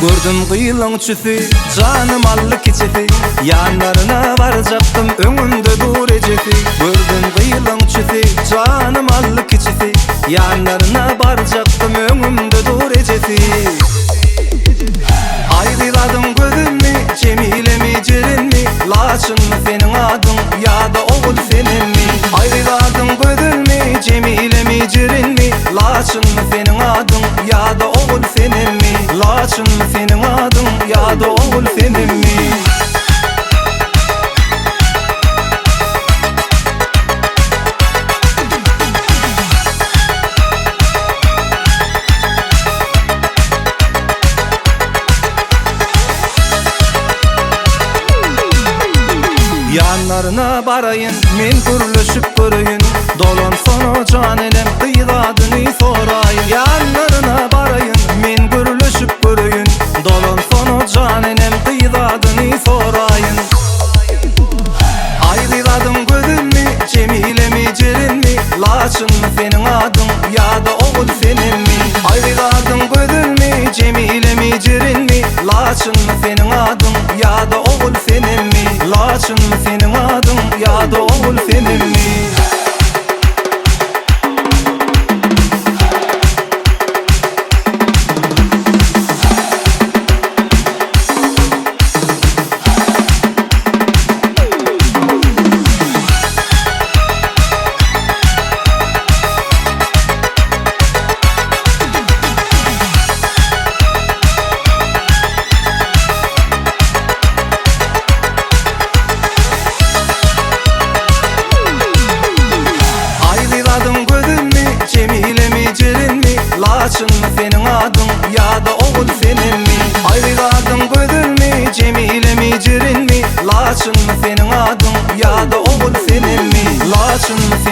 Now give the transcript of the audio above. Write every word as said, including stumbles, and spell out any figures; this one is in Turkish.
Gördüm kıyılın çüsü, canım allı keçesi. Yanlarına varacaktım, önümde dur ecesi. Gördüm kıyılın çüsü, canım allı keçesi. Yanlarına varacaktım, önümde dur ecesi. Ayrıladım gözümü, Cemile mi Cerin mi? Laçın mı senin adın ya da oğul senin mi? Ayrıladım gözümü, Cemile mi Cerin mi? Laçın mı senin adın ya da oğul senin mi? Laçın mı senin adın ya da oğul senin mi? Yanlarına barayın, men gürleşip göreyim. Dolan sonu can elem, kıyıladını sorayım. Yanlarına barayın, men gürleşip göreyim. Dolan sonu can elem, kıyıladını sorayım. Ayrıladım gözümü, Cemile mi Cerin mi? Laçın mı senin adın ya da oğul senin mi? Ayrıladım gözümü, Cemile mi Cerin mi? Laçın mı senin adın ya da oğul senin mi? Laçın mı senin adın ya da oğul senin mi? Cemile mi Cerin mi? Laçın mı senin adın ya da oğul senin mi? Ayrıladım gözümü, Cemile mi Cerin mi? Laçın mı senin adın ya da oğul senin mi? Laçın mı